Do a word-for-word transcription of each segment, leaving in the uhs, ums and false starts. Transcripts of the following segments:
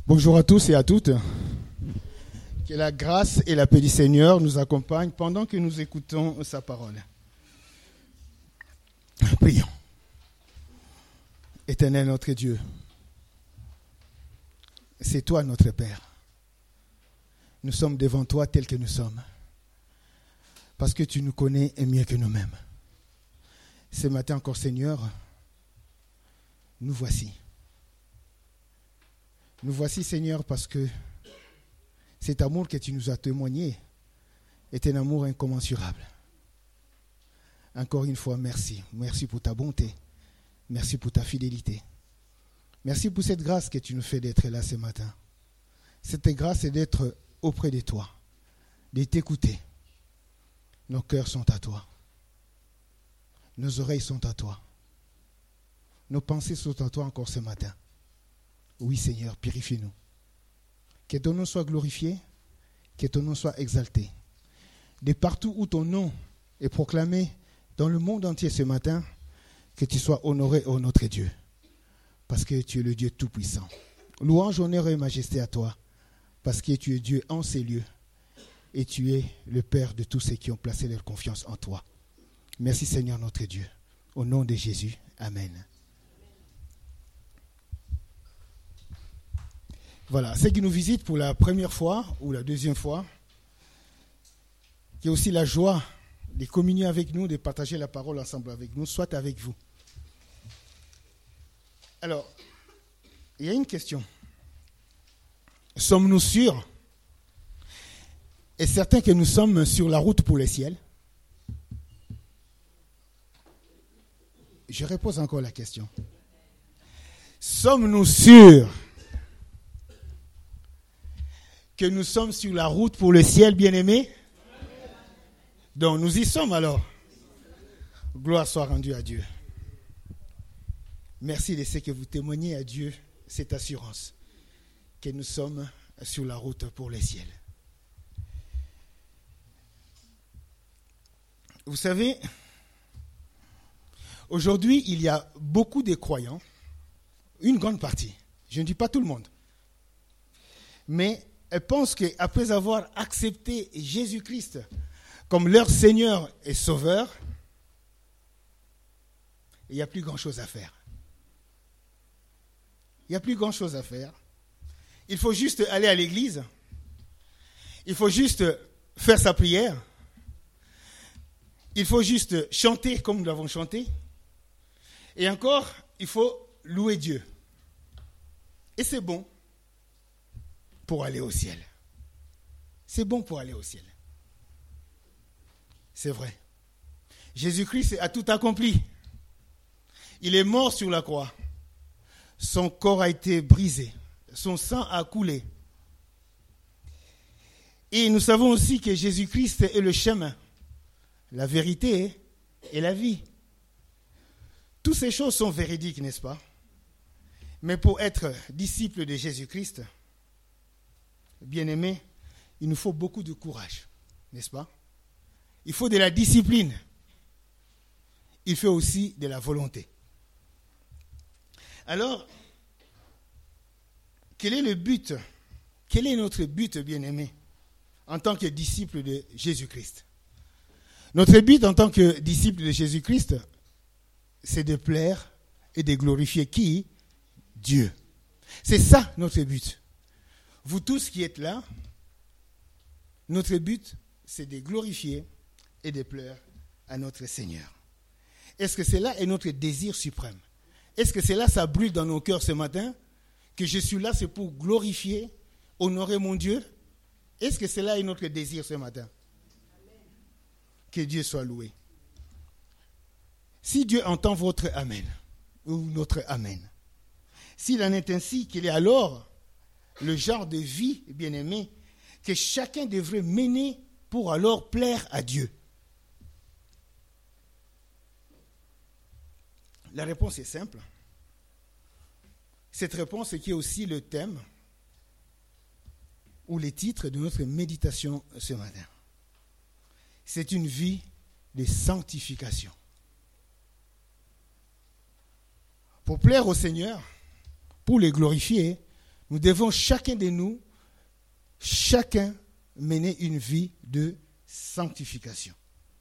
Bonjour à tous et à toutes. Que la grâce et la paix du Seigneur nous accompagnent pendant que nous écoutons sa parole. Prions. Éternel notre Dieu, c'est toi notre Père. Nous sommes devant toi tels que nous sommes, parce que tu nous connais mieux que nous-mêmes. Ce matin encore, Seigneur, nous voici. Nous voici, Seigneur, parce que cet amour que tu nous as témoigné est un amour incommensurable. Encore une fois, merci. Merci pour ta bonté. Merci pour ta fidélité. Merci pour cette grâce que tu nous fais d'être là ce matin. Cette grâce est d'être auprès de toi, de t'écouter. Nos cœurs sont à toi. Nos oreilles sont à toi. Nos pensées sont à toi encore ce matin. Oui, Seigneur, purifie-nous. Que ton nom soit glorifié, que ton nom soit exalté. De partout où ton nom est proclamé dans le monde entier ce matin, que tu sois honoré, ô notre Dieu, parce que tu es le Dieu tout-puissant. Louange, honneur et majesté à toi, parce que tu es Dieu en ces lieux, et tu es le Père de tous ceux qui ont placé leur confiance en toi. Merci Seigneur notre Dieu. Au nom de Jésus, Amen. Voilà, ceux qui nous visitent pour la première fois ou la deuxième fois, qui ont aussi la joie de communier avec nous, de partager la parole ensemble avec nous, soit avec vous. Alors, il y a une question. Sommes-nous sûrs et certains que nous sommes sur la route pour le ciel? Je repose encore la question. Sommes-nous sûrs que nous sommes sur la route pour le ciel, bien-aimés? Donc, nous y sommes alors. Gloire soit rendue à Dieu. Merci de ce que vous témoignez à Dieu, cette assurance, que nous sommes sur la route pour le ciel. Vous savez, aujourd'hui, il y a beaucoup de croyants, une grande partie, je ne dis pas tout le monde, mais elles pensent qu'après avoir accepté Jésus-Christ comme leur Seigneur et Sauveur, il n'y a plus grand-chose à faire. Il n'y a plus grand-chose à faire. Il faut juste aller à l'église. Il faut juste faire sa prière. Il faut juste chanter comme nous l'avons chanté. Et encore, il faut louer Dieu. Et c'est bon pour aller au ciel. C'est bon pour aller au ciel. C'est vrai. Jésus-Christ a tout accompli. Il est mort sur la croix. Son corps a été brisé. Son sang a coulé. Et nous savons aussi que Jésus-Christ est le chemin, la vérité et la vie. Toutes ces choses sont véridiques, n'est-ce pas? Mais pour être disciple de Jésus-Christ, bien-aimé, il nous faut beaucoup de courage, n'est-ce pas? Il faut de la discipline. Il faut aussi de la volonté. Alors, quel est le but? Quel est notre but, bien-aimé, en tant que disciple de Jésus-Christ? Notre but en tant que disciple de Jésus-Christ, c'est de plaire et de glorifier qui? Dieu. C'est ça notre but. Vous tous qui êtes là, notre but, c'est de glorifier et de plaire à notre Seigneur. Est-ce que cela est notre désir suprême? Est-ce que cela, ça brûle dans nos cœurs ce matin? Que je suis là, c'est pour glorifier, honorer mon Dieu? Est-ce que cela est notre désir ce matin? Amen. Que Dieu soit loué. Si Dieu entend votre Amen, ou notre Amen, s'il en est ainsi, qu'il est alors le genre de vie, bien-aimé, que chacun devrait mener pour alors plaire à Dieu. La réponse est simple. Cette réponse qui est aussi le thème ou les titres de notre méditation ce matin. C'est une vie de sanctification. Pour plaire au Seigneur, pour les glorifier, nous devons chacun de nous, chacun mener une vie de sanctification.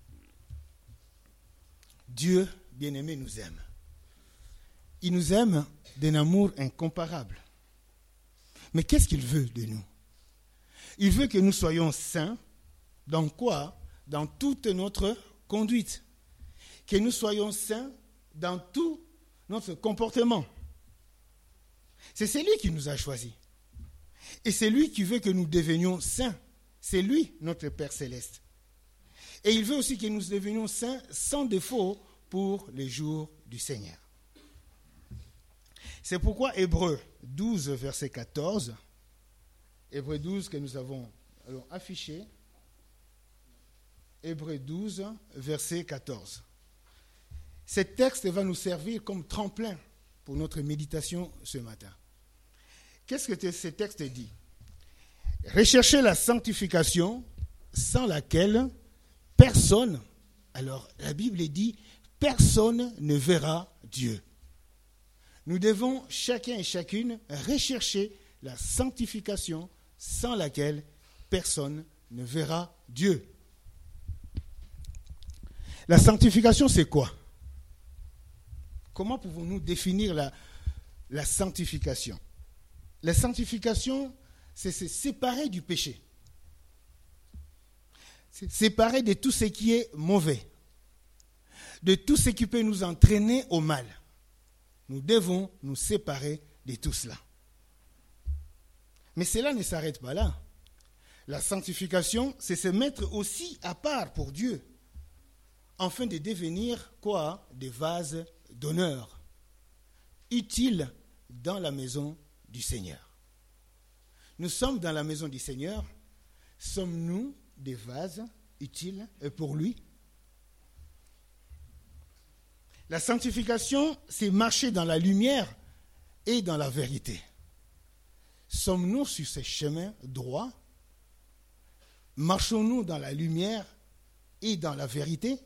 Dieu, bien-aimé, nous aime. Il nous aime d'un amour incomparable. Mais qu'est-ce qu'il veut de nous? Il veut que nous soyons saints. Dans quoi? Dans toute notre conduite. Que nous soyons saints dans tout notre comportement. C'est celui qui nous a choisis. Et c'est lui qui veut que nous devenions saints. C'est lui, notre Père Céleste. Et il veut aussi que nous devenions saints sans défaut pour les jours du Seigneur. C'est pourquoi Hébreux douze, verset quatorze, Hébreux douze que nous avons alors, affiché, Hébreux douze, verset quatorze. Ce texte va nous servir comme tremplin pour notre méditation ce matin. Qu'est-ce que ce texte dit? Recherchez la sanctification sans laquelle personne, alors la Bible dit, personne ne verra Dieu. Nous devons chacun et chacune rechercher la sanctification sans laquelle personne ne verra Dieu. La sanctification, c'est quoi? Comment pouvons-nous définir la, la sanctification? La sanctification, c'est se séparer du péché. C'est séparer de tout ce qui est mauvais, de tout ce qui peut nous entraîner au mal. Nous devons nous séparer de tout cela. Mais cela ne s'arrête pas là. La sanctification, c'est se mettre aussi à part pour Dieu, afin de devenir quoi? Des vases d'honneur, utiles dans la maison du Seigneur. Nous sommes dans la maison du Seigneur. Sommes-nous des vases utiles pour lui? La sanctification, c'est marcher dans la lumière et dans la vérité. Sommes-nous sur ce chemin droit? Marchons-nous dans la lumière et dans la vérité?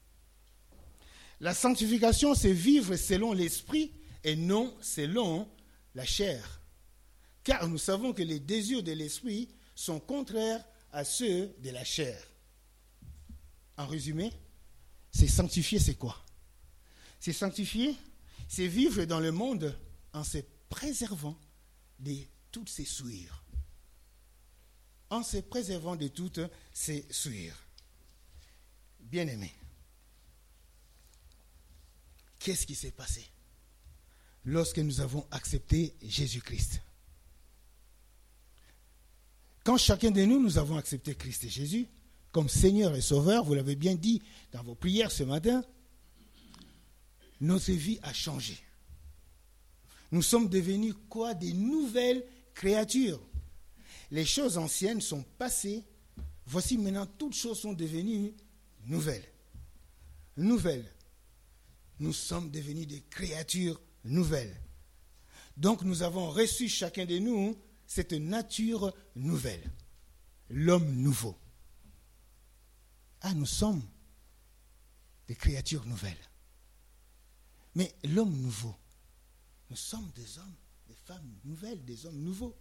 La sanctification, c'est vivre selon l'esprit et non selon la chair. Car nous savons que les désirs de l'esprit sont contraires à ceux de la chair. En résumé, c'est sanctifier, c'est quoi? C'est sanctifier, c'est vivre dans le monde en se préservant de toutes ses souillures. En se préservant de toutes ses souillures. Bien-aimés, qu'est-ce qui s'est passé lorsque nous avons accepté Jésus-Christ? Quand chacun de nous, nous avons accepté Christ et Jésus comme Seigneur et Sauveur, vous l'avez bien dit dans vos prières ce matin, notre vie a changé. Nous sommes devenus quoi? Des nouvelles créatures. Les choses anciennes sont passées. Voici maintenant, toutes choses sont devenues nouvelles. Nouvelles. Nous sommes devenus des créatures nouvelles. Donc nous avons reçu chacun de nous cette nature nouvelle. L'homme nouveau. Ah, nous sommes des créatures nouvelles. Mais l'homme nouveau, nous sommes des hommes, des femmes nouvelles, des hommes nouveaux.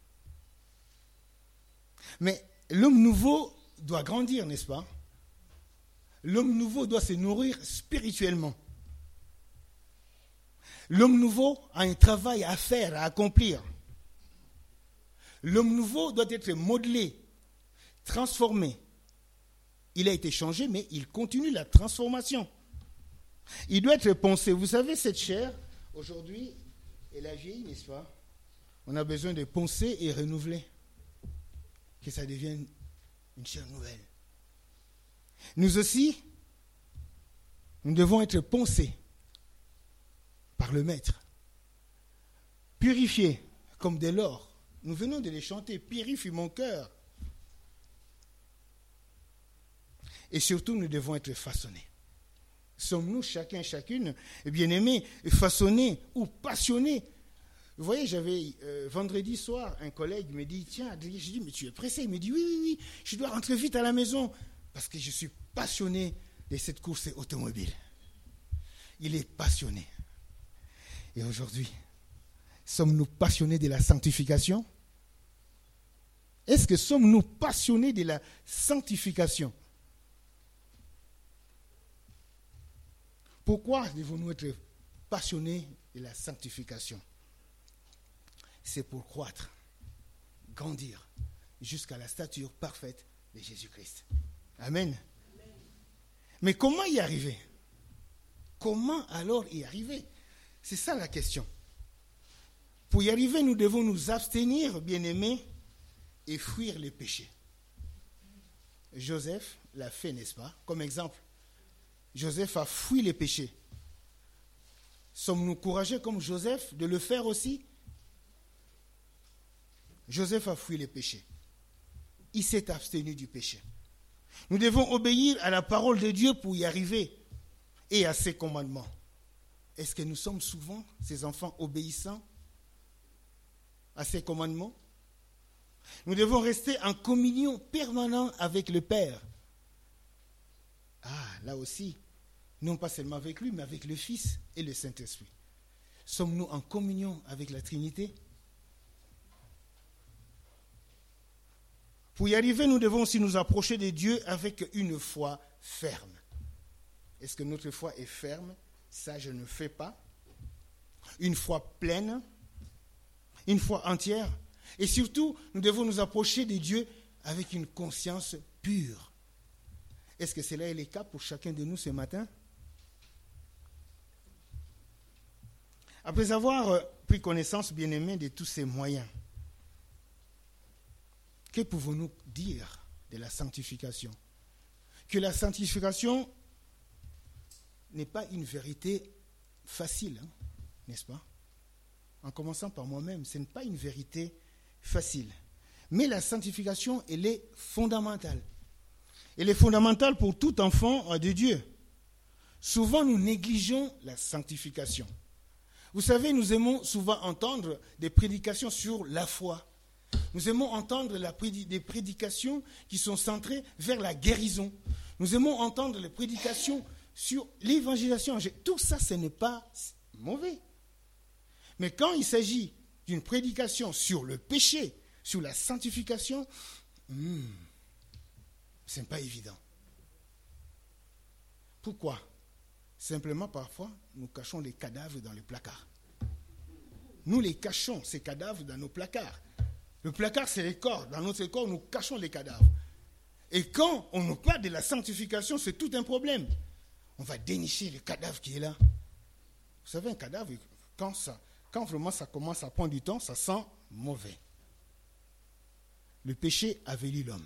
Mais l'homme nouveau doit grandir, n'est-ce pas? L'homme nouveau doit se nourrir spirituellement. L'homme nouveau a un travail à faire, à accomplir. L'homme nouveau doit être modelé, transformé. Il a été changé, mais il continue la transformation. Il doit être pensé. Vous savez, cette chair, aujourd'hui, elle a vieilli, n'est-ce pas? On a besoin de poncer et renouveler. Que ça devienne une chair nouvelle. Nous aussi, nous devons être poncés par le Maître. Purifiés comme de l'or. Nous venons de les chanter. Purifie mon cœur. Et surtout, nous devons être façonnés. Sommes-nous chacun, chacune, bien-aimés, façonnés ou passionnés? Vous voyez, j'avais euh, vendredi soir, un collègue me dit, tiens, Adrien, je dis, mais tu es pressé? Il me dit, oui, oui, oui, je dois rentrer vite à la maison parce que je suis passionné de cette course automobile. Il est passionné. Et aujourd'hui, Sommes-nous passionnés de la sanctification? Est-ce que sommes-nous passionnés de la sanctification? Pourquoi devons-nous être passionnés de la sanctification? C'est pour croître, grandir jusqu'à la stature parfaite de Jésus-Christ. Amen. Amen. Mais comment y arriver? Comment alors y arriver? C'est ça la question. Pour y arriver, nous devons nous abstenir, bien-aimés, et fuir les péchés. Joseph l'a fait, n'est-ce pas? Comme exemple, Joseph a fui les péchés. Sommes-nous courageux comme Joseph de le faire aussi? Joseph a fui les péchés. Il s'est abstenu du péché. Nous devons obéir à la parole de Dieu pour y arriver et à ses commandements. Est-ce que nous sommes souvent, ces enfants, obéissants à ses commandements? Nous devons rester en communion permanente avec le Père. Ah, là aussi, non pas seulement avec lui, mais avec le Fils et le Saint-Esprit. Sommes-nous en communion avec la Trinité? Pour y arriver, nous devons aussi nous approcher de Dieu avec une foi ferme. Est-ce que notre foi est ferme? Ça, je ne fais pas. Une foi pleine, une foi entière. Et surtout, nous devons nous approcher de Dieu avec une conscience pure. Est-ce que cela est le cas pour chacun de nous ce matin? Après avoir pris connaissance, bien-aimés, de tous ces moyens, que pouvons-nous dire de la sanctification? Que la sanctification n'est pas une vérité facile, hein, n'est-ce pas? En commençant par moi-même, ce n'est pas une vérité facile. Mais la sanctification, elle est fondamentale. Elle est fondamentale pour tout enfant de Dieu. Souvent, nous négligeons la sanctification. Vous savez, nous aimons souvent entendre des prédications sur la foi. Nous aimons entendre la prédi- des prédications qui sont centrées vers la guérison. Nous aimons entendre les prédications sur l'évangélisation. Tout ça, ce n'est pas mauvais. Mais quand il s'agit d'une prédication sur le péché, sur la sanctification, hmm, ce n'est pas évident. Pourquoi? Simplement, parfois, nous cachons les cadavres dans les placards. Nous les cachons, ces cadavres, dans nos placards. Le placard, c'est les corps. Dans notre corps, nous cachons les cadavres. Et quand on nous parle de la sanctification, c'est tout un problème. On va dénicher le cadavre qui est là. Vous savez, un cadavre, quand, ça, quand vraiment ça commence à prendre du temps, ça sent mauvais. Le péché avilit l'homme.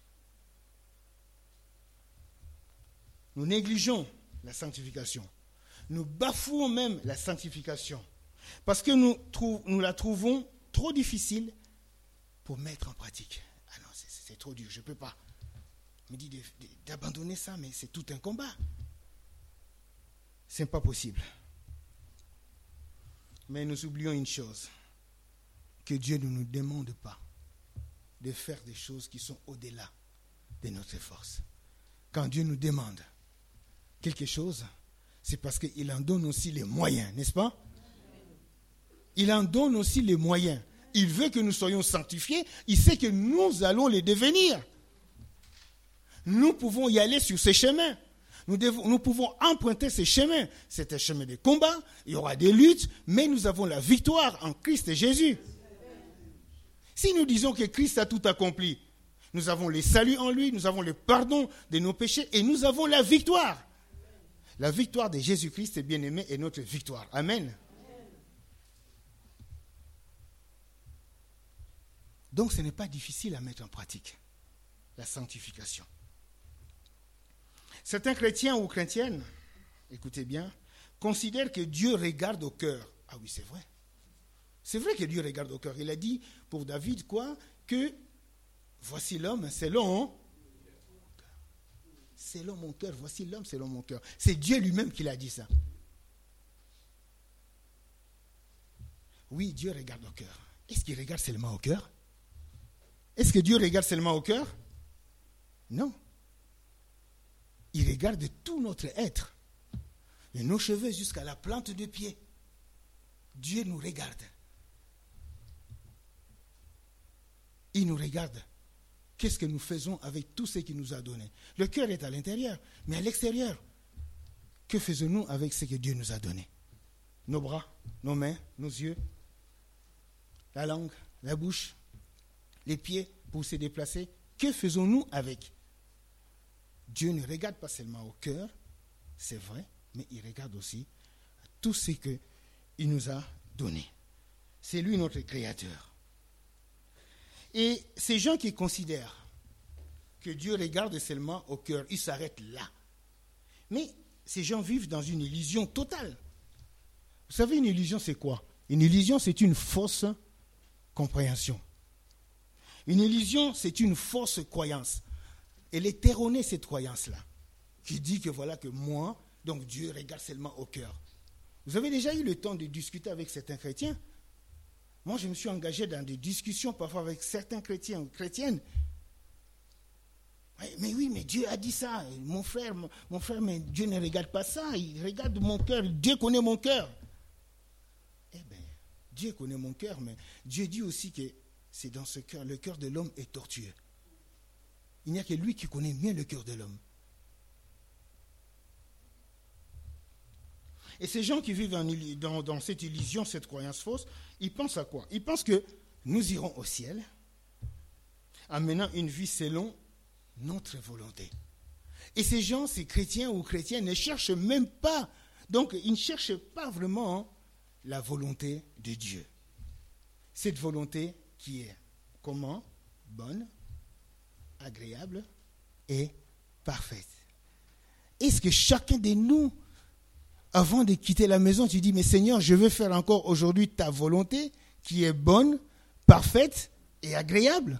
Nous négligeons la sanctification. Nous bafouons même la sanctification. Parce que nous, trou- nous la trouvons trop difficile pour mettre en pratique. Ah non, c'est, c'est trop dur, je ne peux pas. Il me dit de, de, d'abandonner ça, mais c'est tout un combat. Ce n'est pas possible. Mais nous oublions une chose, que Dieu ne nous demande pas de faire des choses qui sont au-delà de notre force. Quand Dieu nous demande quelque chose, c'est parce qu'il en donne aussi les moyens, n'est-ce pas? Il en donne aussi les moyens. Il veut que nous soyons sanctifiés. Il sait que nous allons les devenir. Nous pouvons y aller sur ces chemins. Nous, devons, nous pouvons emprunter ces chemins. C'est un chemin de combat. Il y aura des luttes, mais nous avons la victoire en Christ Jésus. Si nous disons que Christ a tout accompli, nous avons le salut en lui, nous avons le pardon de nos péchés et nous avons la victoire. La victoire de Jésus-Christ, bien-aimé, est notre victoire. Amen. Donc ce n'est pas difficile à mettre en pratique, la sanctification. Certains chrétiens ou chrétiennes, écoutez bien, considèrent que Dieu regarde au cœur. Ah oui, c'est vrai. C'est vrai que Dieu regarde au cœur. Il a dit pour David quoi? Que voici l'homme selon, selon mon cœur. Voici l'homme selon mon cœur. C'est Dieu lui-même qui l'a dit ça. Oui, Dieu regarde au cœur. Est-ce qu'il regarde seulement au cœur? Est-ce que Dieu regarde seulement au cœur? Non. Il regarde tout notre être, de nos cheveux jusqu'à la plante de pied. Dieu nous regarde. il nous regarde. Qu'est-ce que nous faisons avec tout ce qu'il nous a donné? Le cœur est à l'intérieur, mais à l'extérieur, que faisons-nous avec ce que Dieu nous a donné? Nos bras, nos mains, nos yeux, la langue, la bouche, les pieds pour se déplacer. Que faisons-nous avec? Dieu ne regarde pas seulement au cœur, c'est vrai, mais il regarde aussi à tout ce qu'il nous a donné. C'est lui notre créateur. Et ces gens qui considèrent que Dieu regarde seulement au cœur, ils s'arrêtent là. Mais ces gens vivent dans une illusion totale. Vous savez, une illusion, c'est quoi? Une illusion, c'est une fausse compréhension. Une illusion, c'est une fausse croyance. Elle est erronée, cette croyance-là, qui dit que voilà que moi, donc Dieu regarde seulement au cœur. Vous avez déjà eu le temps de discuter avec certains chrétiens? Moi, je me suis engagé dans des discussions parfois avec certains chrétiens ou chrétiennes. Mais oui, mais Dieu a dit ça. Mon frère, mon, mon frère, mais Dieu ne regarde pas ça. Il regarde mon cœur. Dieu connaît mon cœur. Eh bien, Dieu connaît mon cœur, mais Dieu dit aussi que c'est dans ce cœur. Le cœur de l'homme est tortueux. Il n'y a que lui qui connaît mieux le cœur de l'homme. Et ces gens qui vivent en, dans, dans cette illusion, cette croyance fausse, ils pensent à quoi? Ils pensent que nous irons au ciel en menant une vie selon notre volonté. Et ces gens, ces chrétiens ou chrétiennes, ne cherchent même pas, donc ils ne cherchent pas vraiment la volonté de Dieu. Cette volonté qui est comment? Bonne, agréable et parfaite. Est-ce que chacun de nous, avant de quitter la maison, tu dis, mais Seigneur, je veux faire encore aujourd'hui ta volonté qui est bonne, parfaite et agréable?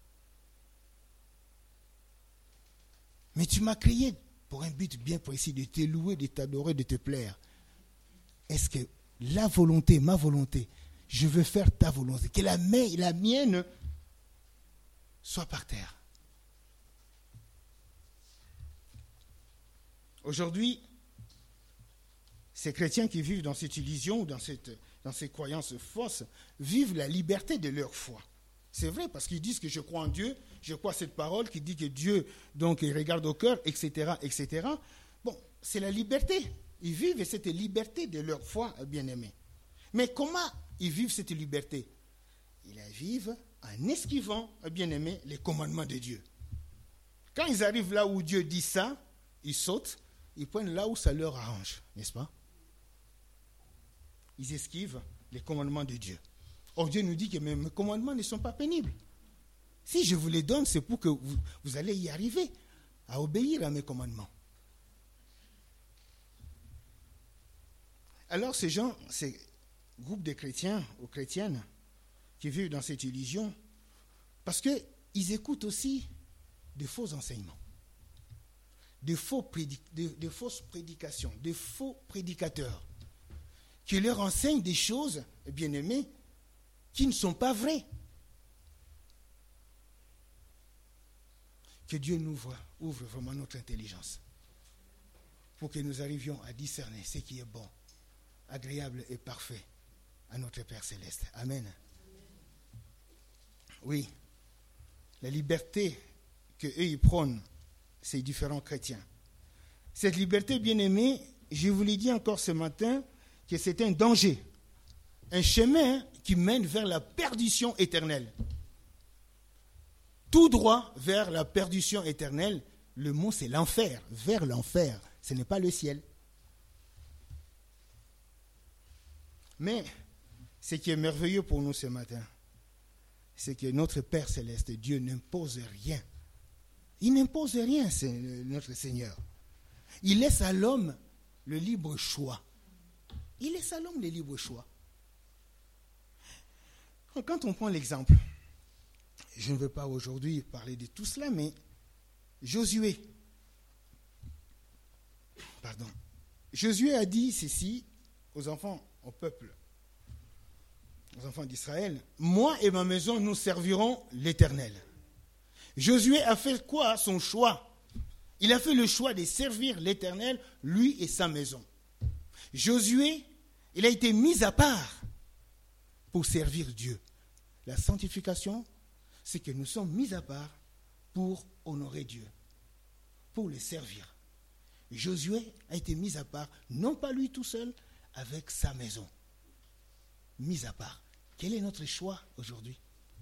Mais tu m'as créé pour un but bien précis, de te louer, de t'adorer, de te plaire. Est-ce que la volonté, ma volonté, je veux faire ta volonté, que la, main, la mienne soit par terre? Aujourd'hui, ces chrétiens qui vivent dans cette illusion, dans, cette, dans ces croyances fausses, vivent la liberté de leur foi. C'est vrai, parce qu'ils disent que je crois en Dieu, je crois à cette parole qui dit que Dieu, donc, il regarde au cœur, et cetera, et cetera. Bon, c'est la liberté. Ils vivent cette liberté de leur foi, bien-aimés. Mais comment ils vivent cette liberté? Ils la vivent en esquivant, bien-aimés, les commandements de Dieu. Quand ils arrivent là où Dieu dit ça, ils sautent, ils prennent là où ça leur arrange, n'est-ce pas? Ils esquivent les commandements de Dieu. Or, Dieu nous dit que mes, mes commandements ne sont pas pénibles. Si je vous les donne, c'est pour que vous, vous allez y arriver à obéir à mes commandements. Alors, ces gens, ces groupes de chrétiens ou chrétiennes qui vivent dans cette illusion, parce qu'ils écoutent aussi de faux enseignements, de, faux prédic- de, de fausses prédications, de faux prédicateurs, qui leur enseignent des choses, bien-aimés, qui ne sont pas vraies. Que Dieu nous ouvre, ouvre vraiment notre intelligence pour que nous arrivions à discerner ce qui est bon, agréable et parfait à notre Père Céleste. Amen. Oui, la liberté qu'eux ils prônent, ces différents chrétiens. Cette liberté, bien-aimée, je vous l'ai dit encore ce matin, que c'est un danger, un chemin qui mène vers la perdition éternelle. Tout droit vers la perdition éternelle, le mot c'est l'enfer, vers l'enfer, ce n'est pas le ciel. Mais ce qui est merveilleux pour nous ce matin, c'est que notre Père Céleste, Dieu n'impose rien. Il n'impose rien, c'est notre Seigneur. Il laisse à l'homme le libre choix. Il laisse à l'homme le libre choix. Quand on prend l'exemple, je ne veux pas aujourd'hui parler de tout cela, mais Josué, pardon, Josué a dit ceci aux enfants, au peuple, aux enfants d'Israël: moi et ma maison, nous servirons l'Éternel. Josué a fait quoi? Son choix. Il a fait le choix de servir l'Éternel, lui et sa maison. Josué, il a été mis à part pour servir Dieu. La sanctification, c'est que nous sommes mis à part pour honorer Dieu, pour le servir. Josué a été mis à part, non pas lui tout seul, avec sa maison. Mis à part. Quel est notre choix aujourd'hui?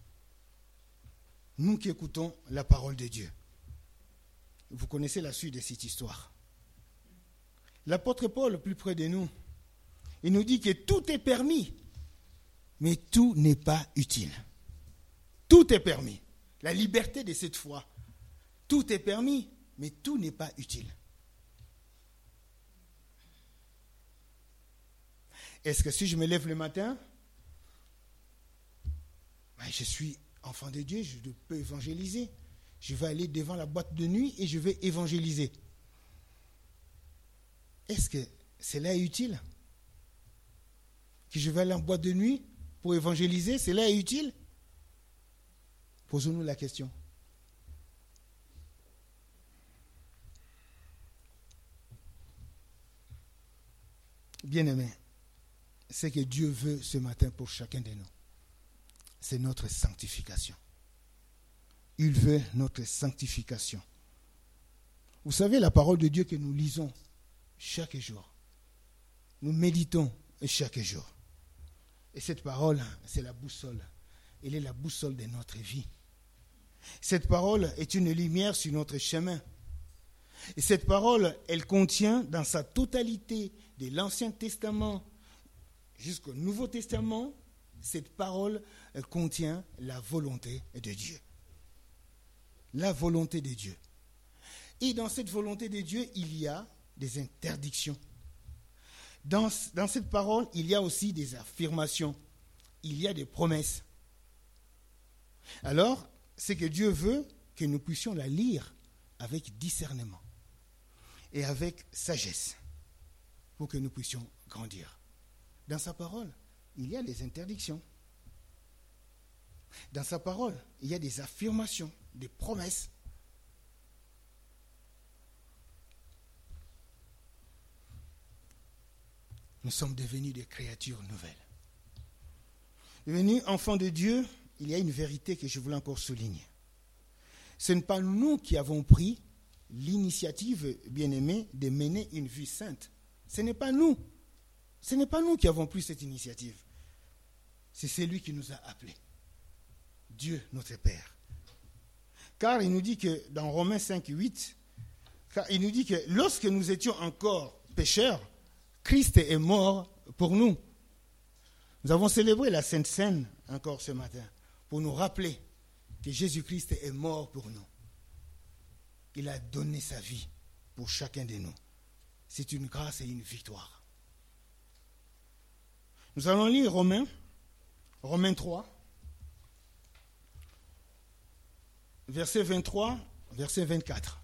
Nous qui écoutons la parole de Dieu. Vous connaissez la suite de cette histoire. L'apôtre Paul, plus près de nous, il nous dit que tout est permis, mais tout n'est pas utile. Tout est permis. La liberté de cette foi. Tout est permis, mais tout n'est pas utile. Est-ce que si je me lève le matin, ben je suis enfant de Dieu, je peux évangéliser. Je vais aller devant la boîte de nuit et je vais évangéliser. Est-ce que cela est utile? Que je vais aller en boîte de nuit pour évangéliser, cela est utile? Posons-nous la question. Bien-aimés, ce que Dieu veut ce matin pour chacun de nous, c'est notre sanctification. Il veut notre sanctification. Vous savez, la parole de Dieu que nous lisons chaque jour, nous méditons chaque jour. Et cette parole, c'est la boussole. Elle est la boussole de notre vie. Cette parole est une lumière sur notre chemin. Et cette parole, elle contient dans sa totalité, de l'Ancien Testament jusqu'au Nouveau Testament, cette parole contient la volonté de Dieu. La volonté de Dieu. Et dans cette volonté de Dieu, il y a des interdictions. Dans, dans cette parole, il y a aussi des affirmations. Il y a des promesses. Alors, c'est que Dieu veut que nous puissions la lire avec discernement et avec sagesse pour que nous puissions grandir. Dans sa parole, il y a des interdictions. Dans sa parole, il y a des affirmations, des promesses. Nous sommes devenus des créatures nouvelles. Devenus enfants de Dieu, il y a une vérité que je voulais encore souligner. Ce n'est pas nous qui avons pris l'initiative, bien-aimée, de mener une vie sainte. Ce n'est pas nous. Ce n'est pas nous qui avons pris cette initiative. C'est celui qui nous a appelés. Dieu, notre Père. Car il nous dit que dans Romains cinq, huit, car il nous dit que lorsque nous étions encore pécheurs, Christ est mort pour nous. Nous avons célébré la Sainte Seine encore ce matin pour nous rappeler que Jésus-Christ est mort pour nous. Il a donné sa vie pour chacun de nous. C'est une grâce et une victoire. Nous allons lire Romains, Romains trois, verset vingt-trois, verset vingt-quatre.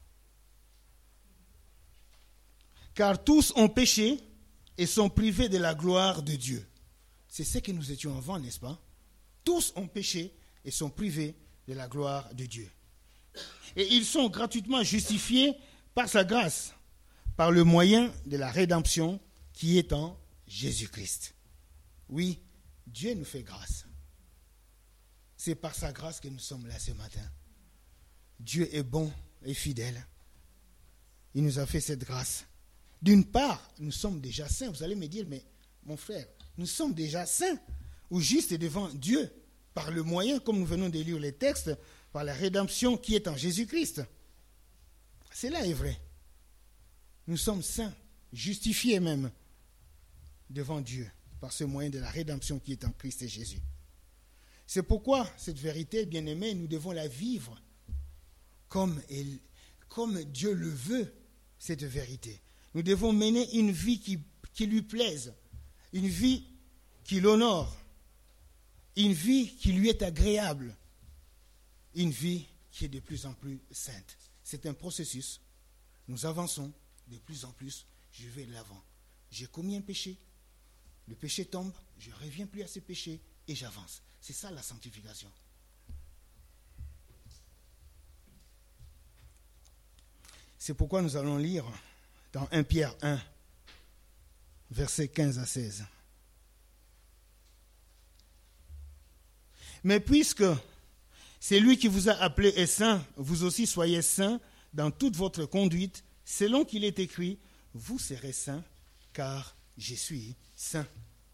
Car tous ont péché et sont privés de la gloire de Dieu. C'est ce que nous étions avant, n'est-ce pas? Tous ont péché et sont privés de la gloire de Dieu. Et ils sont gratuitement justifiés par sa grâce, par le moyen de la rédemption qui est en Jésus-Christ. Oui, Dieu nous fait grâce. C'est par sa grâce que nous sommes là ce matin. Dieu est bon et fidèle. Il nous a fait cette grâce. D'une part, nous sommes déjà saints. Vous allez me dire, mais mon frère, nous sommes déjà saints ou justes devant Dieu par le moyen, comme nous venons de lire les textes, par la rédemption qui est en Jésus-Christ. Cela est vrai. Nous sommes saints, justifiés même devant Dieu par ce moyen de la rédemption qui est en Christ et Jésus. C'est pourquoi cette vérité, bien-aimée, nous devons la vivre comme, elle, comme Dieu le veut, cette vérité. Nous devons mener une vie qui, qui lui plaise, une vie qui l'honore, une vie qui lui est agréable, une vie qui est de plus en plus sainte. C'est un processus. Nous avançons de plus en plus. Je vais de l'avant. J'ai commis un péché. Le péché tombe. Je ne reviens plus à ce péché et j'avance. C'est ça la sanctification. C'est pourquoi nous allons lire dans premier Pierre un, versets quinze à seize. Mais puisque C'est lui qui vous a appelé est saint. Vous aussi soyez saints dans toute votre conduite, selon qu'il est écrit, vous serez saints, car je suis saint.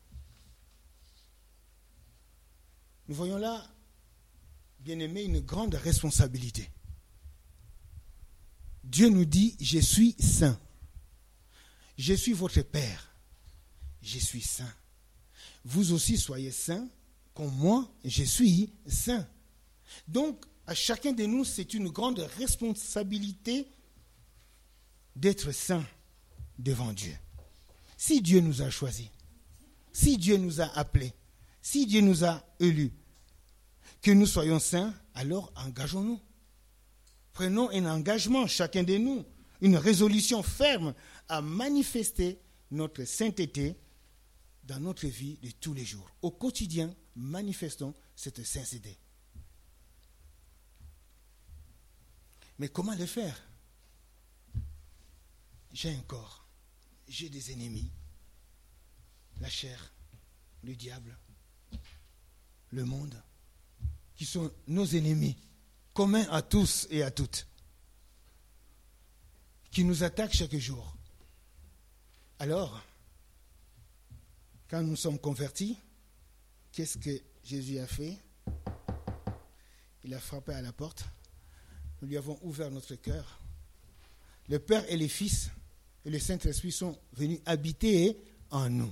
Nous voyons là, bien-aimés, une grande responsabilité. Dieu nous dit, je suis saint. Je suis votre Père. Je suis saint. Vous aussi soyez saints, comme moi, je suis saint. Donc, à chacun de nous, c'est une grande responsabilité d'être saint devant Dieu. Si Dieu nous a choisis, si Dieu nous a appelés, si Dieu nous a élus, que nous soyons saints, alors engageons-nous. Prenons un engagement, chacun de nous, une résolution ferme à manifester notre sainteté dans notre vie de tous les jours. Au quotidien, manifestons cette sainteté. Mais comment le faire? J'ai un corps, j'ai des ennemis, la chair, le diable, le monde, qui sont nos ennemis, communs à tous et à toutes, qui nous attaquent chaque jour. Alors, quand nous sommes convertis, qu'est-ce que Jésus a fait? Il a frappé à la porte. Nous lui avons ouvert notre cœur. Le Père et le Fils et le Saint-Esprit sont venus habiter en nous.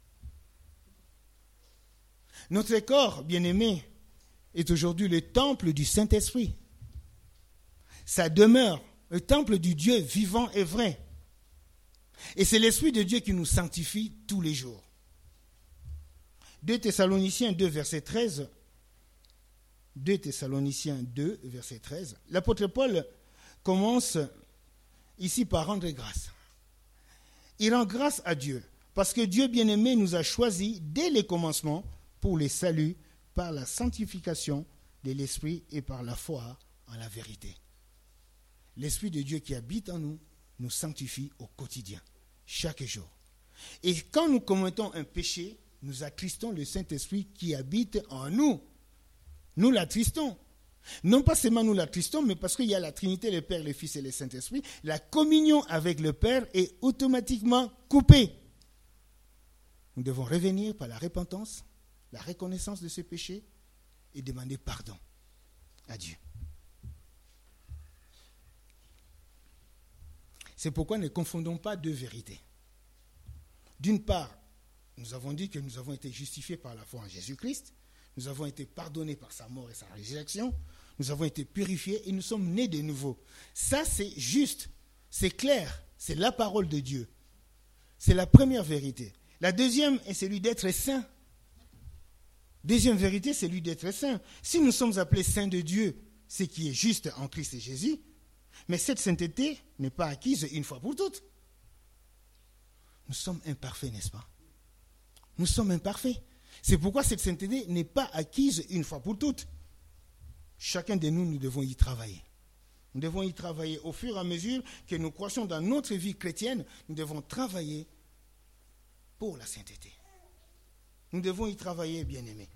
Notre corps, bien-aimé, est aujourd'hui le temple du Saint-Esprit. Sa demeure, le temple du Dieu vivant et vrai. Et c'est l'Esprit de Dieu qui nous sanctifie tous les jours. deux Thessaloniciens deux, verset treize. deux Thessaloniciens deux, verset treize. L'apôtre Paul commence ici par rendre grâce. Il rend grâce à Dieu, parce que Dieu bien-aimé nous a choisis dès les commencements pour les saluts par la sanctification de l'Esprit et par la foi en la vérité. L'Esprit de Dieu qui habite en nous nous sanctifie au quotidien, chaque jour. Et quand nous commettons un péché, nous attristons le Saint-Esprit qui habite en nous. Nous l'attristons. Non pas seulement nous l'attristons, mais parce qu'il y a la Trinité, le Père, le Fils et le Saint-Esprit, la communion avec le Père est automatiquement coupée. Nous devons revenir par la repentance, la reconnaissance de ce péché et demander pardon à Dieu. C'est pourquoi ne confondons pas deux vérités. D'une part, nous avons dit que nous avons été justifiés par la foi en Jésus-Christ. Nous avons été pardonnés par sa mort et sa résurrection. Nous avons été purifiés et nous sommes nés de nouveau. Ça, c'est juste, c'est clair, c'est la parole de Dieu. C'est la première vérité. La deuxième est celui d'être saint. Deuxième vérité, c'est celui d'être saint. Si nous sommes appelés saints de Dieu, ce qui est juste en Christ et Jésus, mais cette sainteté n'est pas acquise une fois pour toutes. Nous sommes imparfaits, n'est-ce pas? Nous sommes imparfaits. C'est pourquoi cette sainteté n'est pas acquise une fois pour toutes. Chacun de nous, nous devons y travailler. Nous devons y travailler au fur et à mesure que nous croissons dans notre vie chrétienne. Nous devons travailler pour la sainteté. Nous devons y travailler, bien-aimés.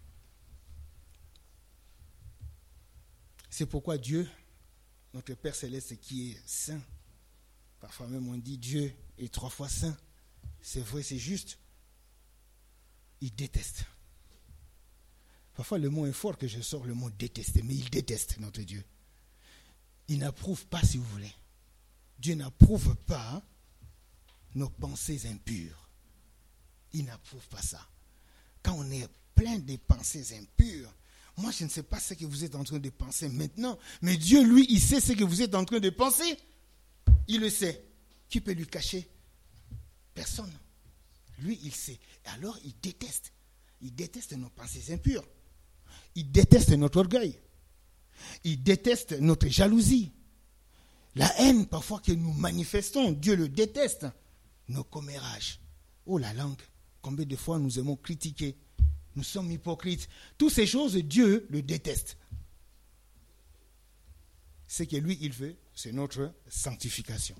C'est pourquoi Dieu, notre Père Céleste qui est saint, parfois même on dit Dieu est trois fois saint. C'est vrai, c'est juste. Il déteste. Parfois le mot est fort que je sors le mot détester, mais il déteste notre Dieu. Il n'approuve pas, si vous voulez. Dieu n'approuve pas nos pensées impures. Il n'approuve pas ça. Quand on est plein de pensées impures, moi je ne sais pas ce que vous êtes en train de penser maintenant, mais Dieu, lui, il sait ce que vous êtes en train de penser. Il le sait. Qui peut lui cacher? Personne. Lui, il sait. Et alors, il déteste. Il déteste nos pensées impures. Il déteste notre orgueil. Il déteste notre jalousie. La haine, parfois, que nous manifestons, Dieu le déteste. Nos commérages. Oh, la langue. Combien de fois nous aimons critiquer? Nous sommes hypocrites. Toutes ces choses, Dieu le déteste. Ce que lui, il veut, c'est notre sanctification.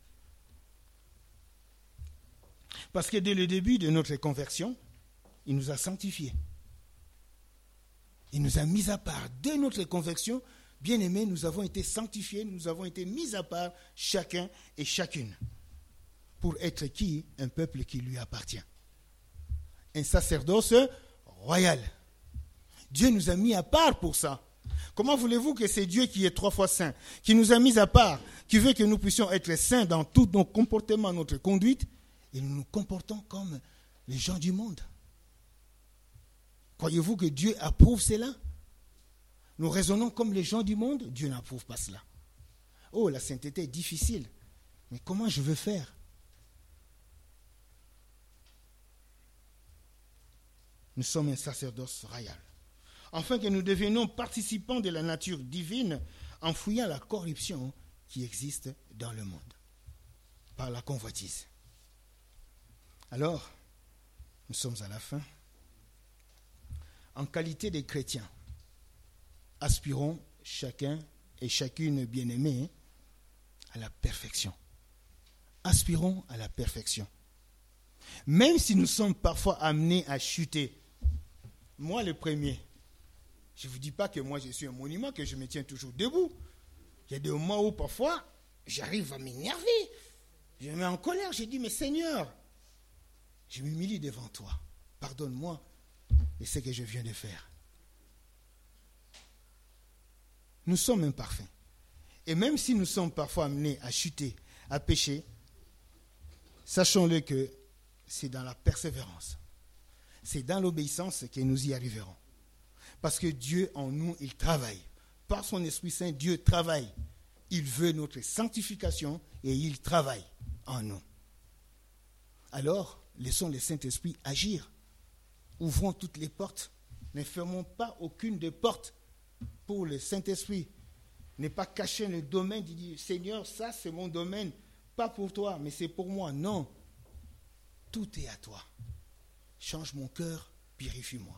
Parce que dès le début de notre conversion, il nous a sanctifiés. Il nous a mis à part. Dès notre conversion, bien-aimés, nous avons été sanctifiés, nous avons été mis à part, chacun et chacune, pour être qui? Un peuple qui lui appartient. Un sacerdoce royal. Dieu nous a mis à part pour ça. Comment voulez-vous que c'est Dieu qui est trois fois saint, qui nous a mis à part, qui veut que nous puissions être saints dans tous nos comportements, notre conduite, et nous nous comportons comme les gens du monde? Croyez-vous que Dieu approuve cela? Nous raisonnons comme les gens du monde? Dieu n'approuve pas cela. Oh, la sainteté est difficile. Mais comment je veux faire? Nous sommes un sacerdoce royal. Afin que nous devenions participants de la nature divine en fouillant la corruption qui existe dans le monde par la convoitise. Alors, nous sommes à la fin. En qualité de chrétiens, aspirons chacun et chacune bien-aimée à la perfection. Aspirons à la perfection. Même si nous sommes parfois amenés à chuter, moi le premier, je ne vous dis pas que moi je suis un monument, que je me tiens toujours debout. Il y a des moments où parfois j'arrive à m'énerver, je me mets en colère, je dis mais Seigneur, je m'humilie devant toi, pardonne-moi et ce que je viens de faire. Nous sommes imparfaits. Et même si nous sommes parfois amenés à chuter, à pécher, sachons-le que c'est dans la persévérance, c'est dans l'obéissance que nous y arriverons. Parce que Dieu en nous, il travaille. Par son Esprit Saint, Dieu travaille. Il veut notre sanctification et il travaille en nous. Alors, laissons le Saint-Esprit agir. Ouvrons toutes les portes. Ne fermons pas aucune des portes pour le Saint-Esprit. Ne pas cacher le domaine, dire Seigneur, ça c'est mon domaine, pas pour toi, mais c'est pour moi. Non, tout est à toi. Change mon cœur, purifie-moi.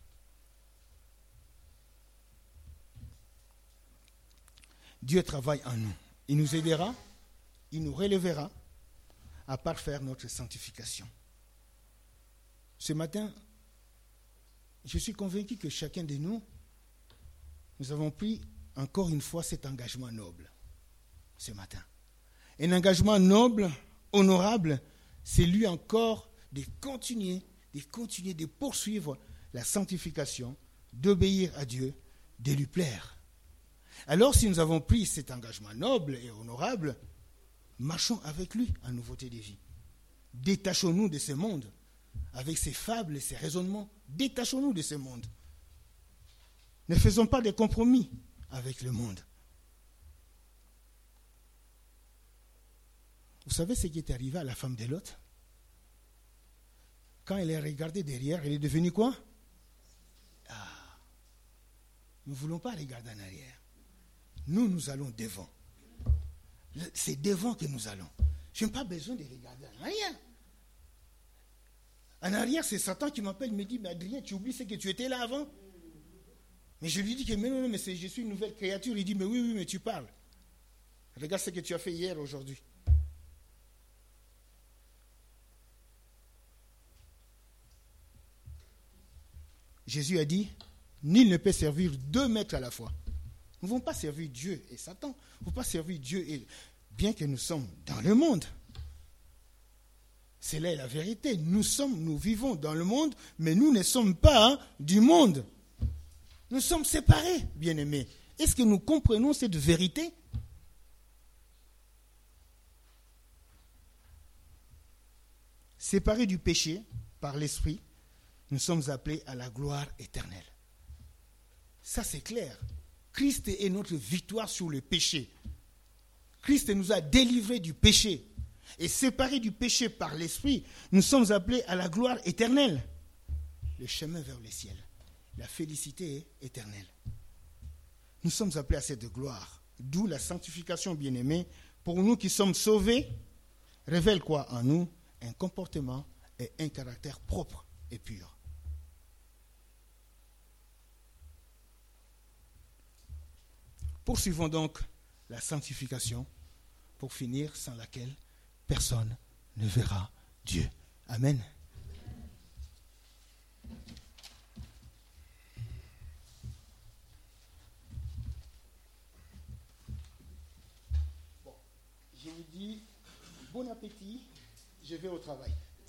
Dieu travaille en nous. Il nous aidera, il nous relèvera à parfaire notre sanctification. Ce matin, je suis convaincu que chacun de nous, nous avons pris encore une fois cet engagement noble ce matin. Un engagement noble, honorable, c'est lui encore de continuer, de continuer, de poursuivre la sanctification, d'obéir à Dieu, de lui plaire. Alors si nous avons pris cet engagement noble et honorable, marchons avec lui en nouveauté de vie. Détachons-nous de ce monde, avec ses fables et ses raisonnements. Détachons-nous de ce monde. Ne faisons pas de compromis avec le monde. Vous savez ce qui est arrivé à la femme de Lot? Quand elle est regardée derrière, elle est devenue quoi? Ah, nous ne voulons pas regarder en arrière. Nous, nous allons devant. C'est devant que nous allons. Je n'ai pas besoin de regarder en arrière. En arrière, c'est Satan qui m'appelle, me dit, mais Adrien, tu oublies ce que tu étais là avant? Mais je lui dis que mais non, non, mais c'est, je suis une nouvelle créature. Il dit, mais oui, oui, mais tu parles. Regarde ce que tu as fait hier, aujourd'hui. Jésus a dit, nul ne peut servir deux maîtres à la fois. Nous ne pouvons pas servir Dieu et Satan. Nous ne pouvons pas servir Dieu et... Bien que nous sommes dans le monde. C'est là la vérité. Nous sommes, nous vivons dans le monde, mais nous ne sommes pas hein, du monde. Nous sommes séparés, bien-aimés. Est-ce que nous comprenons cette vérité? Séparés du péché par l'Esprit, nous sommes appelés à la gloire éternelle. Ça, c'est clair. Christ est notre victoire sur le péché. Christ nous a délivrés du péché. Et séparés du péché par l'Esprit, nous sommes appelés à la gloire éternelle. Le chemin vers le ciel. La félicité éternelle. Nous sommes appelés à cette gloire. D'où la sanctification, bien-aimée, pour nous qui sommes sauvés, révèle quoi en nous? Un comportement et un caractère propre et pur. Poursuivons donc la sanctification pour finir, sans laquelle personne ne verra Dieu. Amen. dis bon appétit, je vais au travail.